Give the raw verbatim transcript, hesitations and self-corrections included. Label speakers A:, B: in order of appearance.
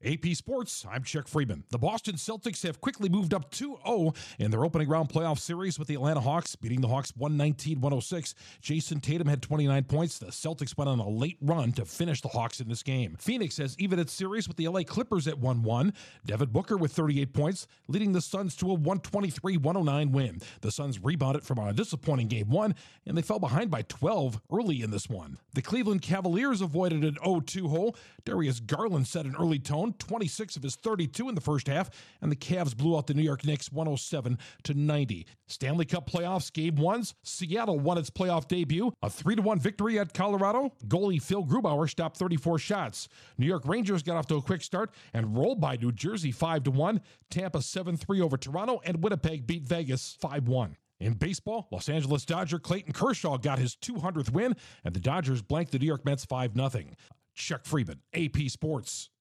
A: A P Sports, I'm Chuck Freeman. The Boston Celtics have quickly moved up two oh in their opening round playoff series with the Atlanta Hawks, beating the Hawks one nineteen to one oh six. Jason Tatum had twenty-nine points. The Celtics went on a late run to finish the Hawks in this game. Phoenix has evened its series with the L A Clippers at one one. Devin Booker with thirty-eight points, leading the Suns to a one twenty-three to one oh nine win. The Suns rebounded from a disappointing game one, and they fell behind by twelve early in this one. The Cleveland Cavaliers avoided an oh two hole. Darius Garland set an early tone, twenty-six of his thirty-two in the first half, and the Cavs blew out the New York Knicks one oh seven to ninety. Stanley Cup playoffs, game ones. Seattle won its playoff debut, a three to one victory at Colorado. Goalie Phil Grubauer stopped thirty-four shots. New York Rangers got off to a quick start and rolled by New Jersey five to one. Tampa seven three over Toronto, and Winnipeg beat Vegas five one. In baseball, Los Angeles Dodger Clayton Kershaw got his two hundredth win, and the Dodgers blanked the New York Mets five nothing. Chuck Freeman, A P Sports.